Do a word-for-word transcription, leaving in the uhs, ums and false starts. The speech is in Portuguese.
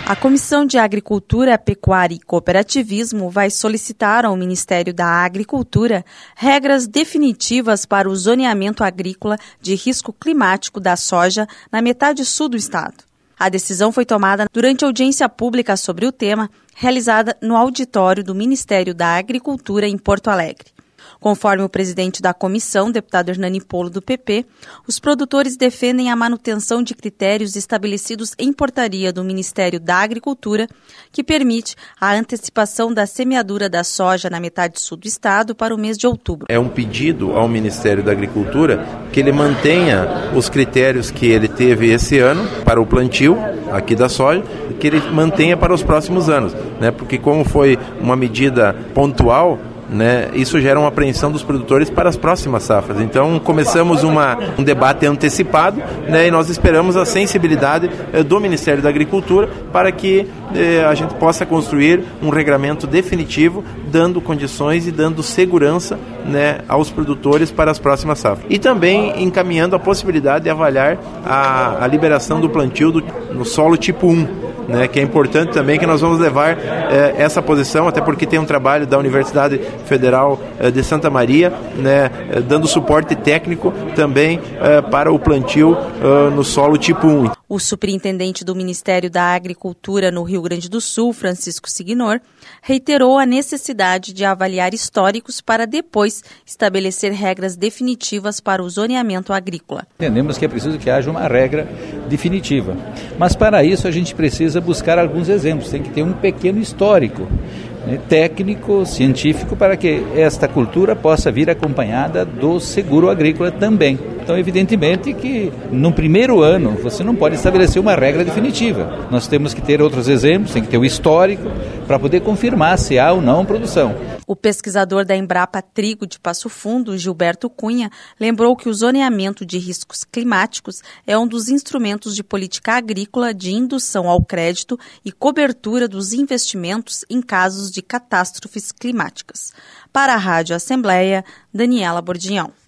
A Comissão de Agricultura, Pecuária e Cooperativismo vai solicitar ao Ministério da Agricultura regras definitivas para o zoneamento agrícola de risco climático da soja na metade sul do estado. A decisão foi tomada durante audiência pública sobre o tema, realizada no auditório do Ministério da Agricultura em Porto Alegre. Conforme o presidente da comissão, deputado Hernani Polo, do P P, os produtores defendem a manutenção de critérios estabelecidos em portaria do Ministério da Agricultura, que permite a antecipação da semeadura da soja na metade sul do estado para o mês de outubro. É um pedido ao Ministério da Agricultura que ele mantenha os critérios que ele teve esse ano para o plantio aqui da soja, que ele mantenha para os próximos anos, né? Porque como foi uma medida pontual, né, isso gera uma apreensão dos produtores para as próximas safras. Então começamos uma, um debate antecipado, né, e nós esperamos a sensibilidade eh, do Ministério da Agricultura para que eh, a gente possa construir um regramento definitivo, dando condições e dando segurança, né, aos produtores para as próximas safras. E também encaminhando a possibilidade de avaliar a, a liberação do plantio do, no solo tipo um. Né, que é importante também, que nós vamos levar eh, essa posição, até porque tem um trabalho da Universidade Federal eh, de Santa Maria, né, eh, dando suporte técnico também eh, para o plantio eh, no solo tipo um. O superintendente do Ministério da Agricultura no Rio Grande do Sul, Francisco Signor, reiterou a necessidade de avaliar históricos para depois estabelecer regras definitivas para o zoneamento agrícola. Entendemos que é preciso que haja uma regra definitiva, mas para isso a gente precisa buscar alguns exemplos, tem que ter um pequeno histórico, né, técnico, científico, para que esta cultura possa vir acompanhada do seguro agrícola também. Então, evidentemente que no primeiro ano você não pode estabelecer uma regra definitiva. Nós temos que ter outros exemplos, tem que ter o histórico para poder confirmar se há ou não produção. O pesquisador da Embrapa Trigo de Passo Fundo, Gilberto Cunha, lembrou que o zoneamento de riscos climáticos é um dos instrumentos de política agrícola de indução ao crédito e cobertura dos investimentos em casos de catástrofes climáticas. Para a Rádio Assembleia, Daniela Bordião.